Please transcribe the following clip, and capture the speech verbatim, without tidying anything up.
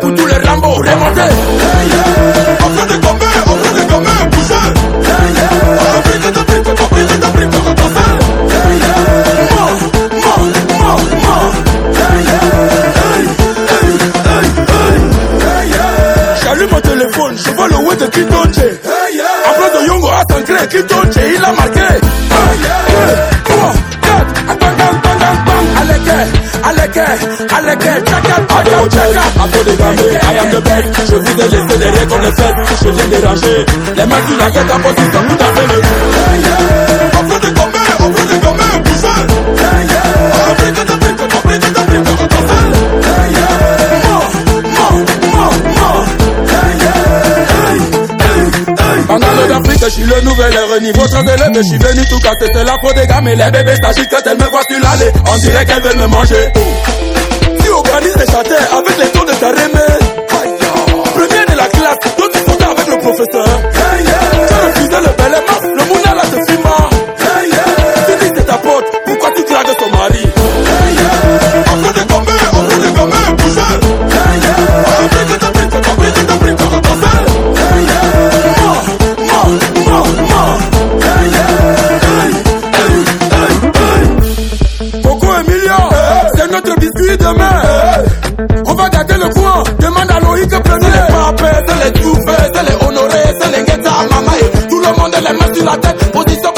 pour tous les Rambo, remontez. Hey, yeah. On fait des combats, on fait des combats, bougez. Hey, yeah. On fait des briques, on fait des briques, on fait hey, yeah. Mort, mort, mort, mort. Hey, yeah. Hey, hey, hey, hey, hey, yeah. J'allume mon téléphone, je vois le way de Kitonche. Hey, yeah. Après de Yongo à Sancré, Kitonche, il a marqué. Hey, yeah. trois, quatre, bang, bang, bang, bang, bang. Aleke, aleke, aleke, tchaka, tchaka, tchaka. Après des gamins, I am the best. Je vous ai laissé derrière comme les fesses. Je viens déranger. Les mains sur la tête en position tout à fait le. Hey, yeah. On fait des combats, on fait des combats, bougez. Hey, yeah. On fait des briques, on fait des briques, on fait hey, yeah. Mort, mort, mort, mort. Hey, yeah. Hey, hey, hey. En allant d'Afrique, je suis le nouvel air. Niveau très élevé, je suis venu tout casser. C'est la faute des gars, mais les bébés s'agitent quand elles me voient sur l'allée. On dirait qu'elles veulent me manger. Tu organises les châtains avec les tons de ta remée. Premier de la classe, toi tu sautais avec le professeur. Hey, yeah. Tu as refusé le bel aimant, le mouna là te filma. Hey, yeah. Tu dis que c'est ta pote, pourquoi tu dragues son mari? Hey, yeah. On fait des combats, on fait des combats, bougez. Hey, yeah. On fait des briques, on fait des briques, on fait hey, yeah. Mort, mort, mort, mort. Hey, yeah. Hey, hey, hey, hey. Coco Emilio, hey. C'est notre biscuit demain. Hey. On va garder le coin, demande à Loïc premier. C'est les papes, c'est les touffes, c'est les honorés, c'est les guettars, maman. Tout le monde les mains sur la tête, position